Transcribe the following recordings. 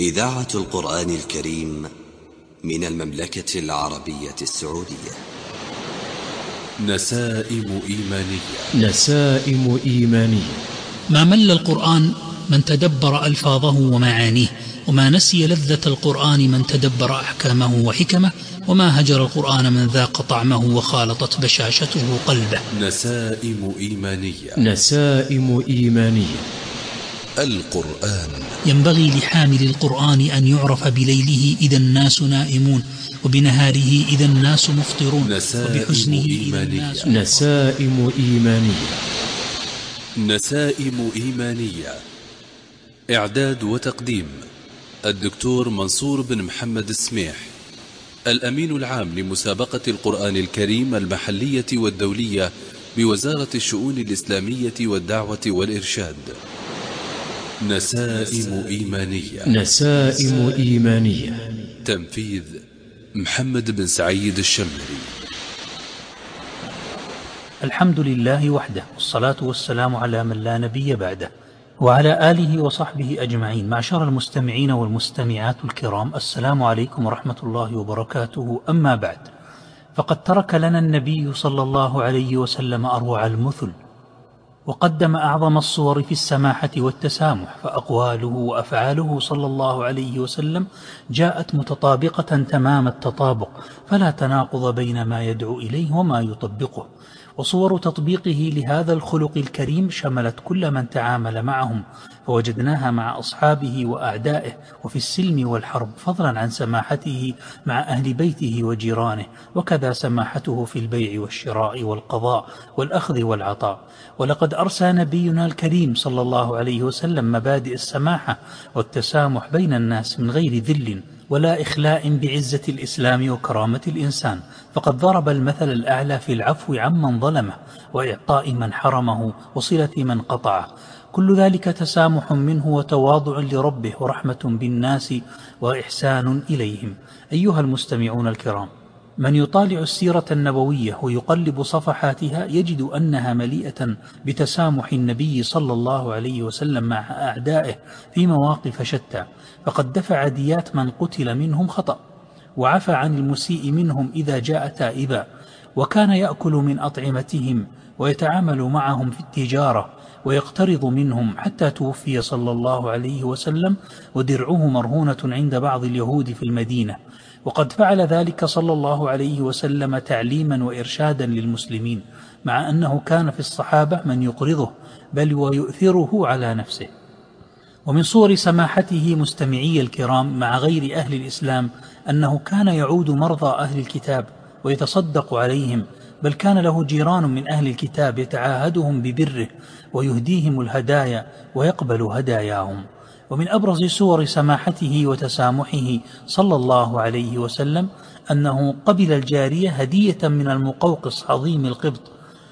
إذاعة القرآن الكريم من المملكة العربية السعودية. نسائم إيمانية. نسائم إيمانية. ما مل القرآن من تدبر ألفاظه ومعانيه، وما نسي لذة القرآن من تدبر أحكامه وحكمه، وما هجر القرآن من ذاق طعمه وخالطت بشاشته قلبه. نسائم إيمانية. نسائم إيمانية. القرآن ينبغي لحامل القرآن أن يعرف بليله إذا الناس نائمون، وبنهاره إذا الناس مفطرون، وبحزنه إذا الناس. نسائم إيمانية. نسائم إيمانية. إعداد وتقديم الدكتور منصور بن محمد السميح، الأمين العام لمسابقة القرآن الكريم المحلية والدولية بوزارة الشؤون الإسلامية والدعوة والإرشاد. نسائم إيمانية. نسائم إيمانية. تنفيذ محمد بن سعيد الشمري. الحمد لله وحده، والصلاة والسلام على من لا نبي بعده، وعلى آله وصحبه أجمعين. معشر المستمعين والمستمعات الكرام، السلام عليكم ورحمة الله وبركاته. أما بعد، فقد ترك لنا النبي صلى الله عليه وسلم أروع المثل، وقدم أعظم الصور في السماحة والتسامح، فأقواله وأفعاله صلى الله عليه وسلم جاءت متطابقة تمام التطابق، فلا تناقض بين ما يدعو إليه وما يطبقه. وصور تطبيقه لهذا الخلق الكريم شملت كل من تعامل معهم، فوجدناها مع أصحابه وأعدائه وفي السلم والحرب، فضلا عن سماحته مع أهل بيته وجيرانه، وكذا سماحته في البيع والشراء والقضاء والأخذ والعطاء. ولقد أرسى نبينا الكريم صلى الله عليه وسلم مبادئ السماحة والتسامح بين الناس من غير ذل ولا إخلاء بعزة الإسلام وكرامة الإنسان، فقد ضرب المثل الأعلى في العفو عمن ظلمه، وإعطاء من حرمه، وصلة من قطعه. كل ذلك تسامح منه وتواضع لربه ورحمة بالناس وإحسان إليهم. أيها المستمعون الكرام، من يطالع السيرة النبوية ويقلب صفحاتها يجد أنها مليئة بتسامح النبي صلى الله عليه وسلم مع أعدائه في مواقف شتى، فقد دفع ديات من قتل منهم خطأ، وعفى عن المسيء منهم إذا جاء تائبا، وكان يأكل من أطعمتهم ويتعامل معهم في التجارة ويقترض منهم حتى توفي صلى الله عليه وسلم ودرعه مرهونة عند بعض اليهود في المدينة. وقد فعل ذلك صلى الله عليه وسلم تعليما وإرشادا للمسلمين، مع أنه كان في الصحابة من يقرضه بل ويؤثره على نفسه. ومن صور سماحته مستمعي الكرام مع غير أهل الإسلام أنه كان يعود مرضى أهل الكتاب ويتصدق عليهم، بل كان له جيران من أهل الكتاب يتعاهدهم ببره ويهديهم الهدايا ويقبل هداياهم. ومن أبرز صور سماحته وتسامحه صلى الله عليه وسلم أنه قبل الجارية هدية من المقوقس عظيم القبط،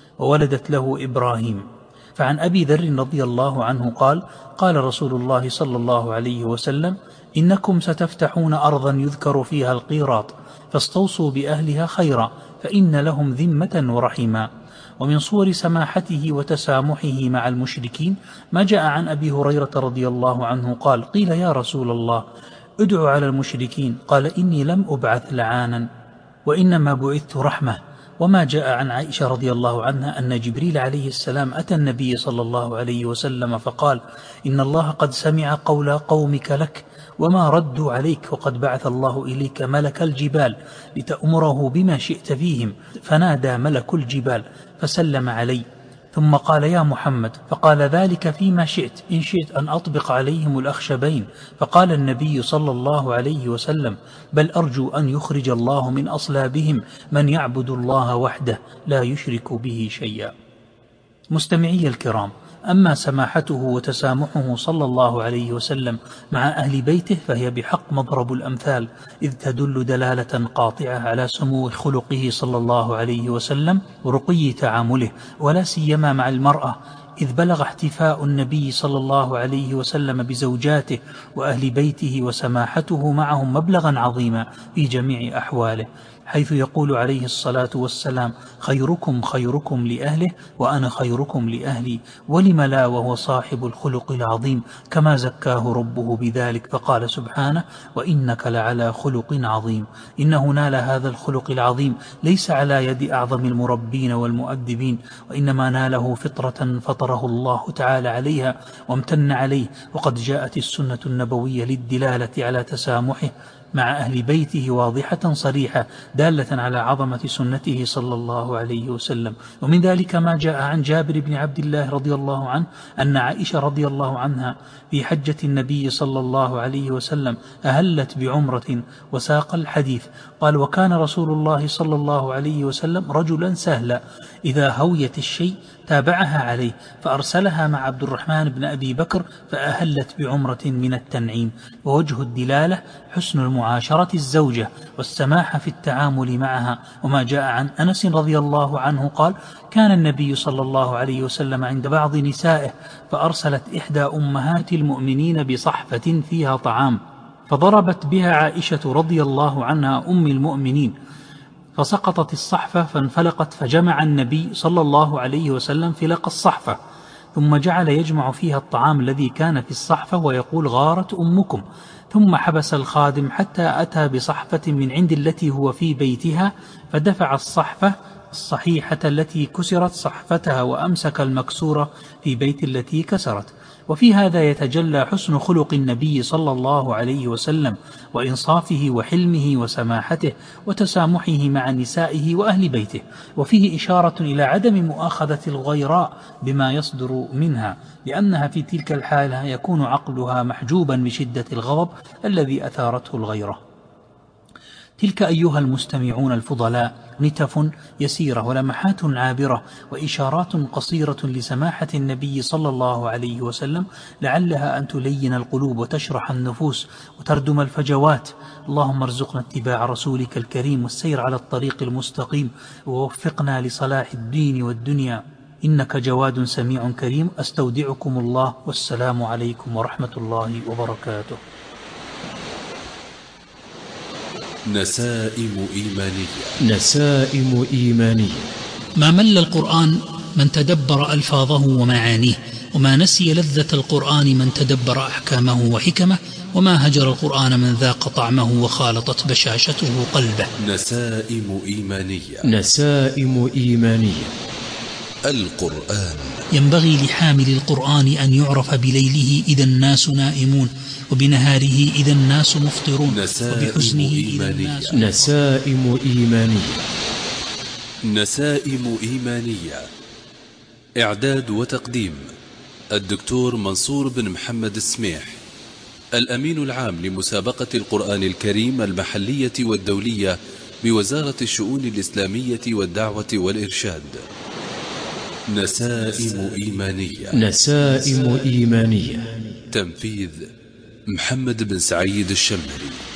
وولدت له إبراهيم. فعن أبي ذر رضي الله عنه قال: قال رسول الله صلى الله عليه وسلم: إنكم ستفتحون أرضا يذكر فيها القيراط، فاستوصوا بأهلها خيرا، فإن لهم ذمة ورحما. ومن صور سماحته وتسامحه مع المشركين ما جاء عن أبي هريرة رضي الله عنه قال: قيل يا رسول الله ادعو على المشركين، قال: إني لم أبعث لعانا وإنما بعثت رحمة. وما جاء عن عائشة رضي الله عنها أن جبريل عليه السلام أتى النبي صلى الله عليه وسلم فقال: إن الله قد سمع قول قومك لك وما ردوا عليك، وقد بعث الله إليك ملك الجبال لتأمره بما شئت فيهم، فنادى ملك الجبال فسلم علي، ثم قال: يا محمد، فقال: ذلك فيما شئت، إن شئت أن أطبق عليهم الأخشبين. فقال النبي صلى الله عليه وسلم: بل أرجو أن يخرج الله من أصلابهم من يعبد الله وحده لا يشرك به شيئا. مستمعي الكرام، أما سماحته وتسامحه صلى الله عليه وسلم مع أهل بيته فهي بحق مضرب الأمثال، إذ تدل دلالة قاطعة على سمو خلقه صلى الله عليه وسلم ورقي تعامله، ولا سيما مع المرأة، إذ بلغ احتفاء النبي صلى الله عليه وسلم بزوجاته وأهل بيته وسماحته معهم مبلغا عظيما في جميع أحواله، حيث يقول عليه الصلاة والسلام: خيركم خيركم لأهله وأنا خيركم لأهلي، ولم لا وهو صاحب الخلق العظيم، كما زكاه ربه بذلك فقال سبحانه: وإنك لعلى خلق عظيم. إنه نال هذا الخلق العظيم ليس على يد أعظم المربين والمؤدبين، وإنما ناله فطرة فطره الله تعالى عليها وامتن عليه. وقد جاءت السنة النبوية للدلالة على تسامحه مع أهل بيته واضحة صريحة، دالة على عظمة سنته صلى الله عليه وسلم. ومن ذلك ما جاء عن جابر بن عبد الله رضي الله عنه أن عائشة رضي الله عنها في حجة النبي صلى الله عليه وسلم أهلت بعمرة، وساق الحديث. قال: وكان رسول الله صلى الله عليه وسلم رجلا سهلا، إذا هويت الشيء تابعها عليه، فأرسلها مع عبد الرحمن بن أبي بكر فأهلت بعمرة من التنعيم. ووجه الدلالة حسن المعاشرة الزوجة والسماحة في التعامل معها. وما جاء عن أنس رضي الله عنه قال: كان النبي صلى الله عليه وسلم عند بعض نسائه، فأرسلت إحدى أمهات المؤمنين بصحفة فيها طعام، فضربت بها عائشة رضي الله عنها أم المؤمنين، فسقطت الصحفة فانفلقت، فجمع النبي صلى الله عليه وسلم فلق الصحفة، ثم جعل يجمع فيها الطعام الذي كان في الصحفة ويقول: غارت أمكم. ثم حبس الخادم حتى أتى بصحفة من عند التي هو في بيتها، فدفع الصحفة الصحيحة التي كسرت صحفتها، وأمسك المكسورة في بيت التي كسرت. وفي هذا يتجلى حسن خلق النبي صلى الله عليه وسلم، وإنصافه وحلمه وسماحته وتسامحه مع نسائه وأهل بيته. وفيه إشارة إلى عدم مؤاخذة الغيراء بما يصدر منها، لأنها في تلك الحالة يكون عقلها محجوبا بشدة الغضب الذي أثارته الغيرة. تلك أيها المستمعون الفضلاء نتف يسيرة ولمحات عابرة وإشارات قصيرة لسماحة النبي صلى الله عليه وسلم، لعلها أن تلين القلوب وتشرح النفوس وتردم الفجوات. اللهم ارزقنا اتباع رسولك الكريم والسير على الطريق المستقيم، ووفقنا لصلاح الدين والدنيا، إنك جواد سميع كريم. أستودعكم الله، والسلام عليكم ورحمة الله وبركاته. نسائم إيمانية. نسائم إيمانية. ما مل القرآن من تدبر ألفاظه ومعانيه، وما نسي لذة القرآن من تدبر أحكامه وحكمه، وما هجر القرآن من ذاق طعمه وخالطت بشاشته قلبه. نسائم إيمانية. نسائم إيمانية. القرآن ينبغي لحامل القرآن أن يعرف بليله إذا الناس نائمون، وبنهاره إذا الناس مفطرون، وبحزنه إذا الناس. نسائم إيمانية. نسائم إيمانية. إعداد وتقديم الدكتور منصور بن محمد السميح، الأمين العام لمسابقة القرآن الكريم المحلية والدولية بوزارة الشؤون الإسلامية والدعوة والإرشاد. نسائم إيمانية. نسائم إيمانية. تنفيذ محمد بن سعيد الشمري.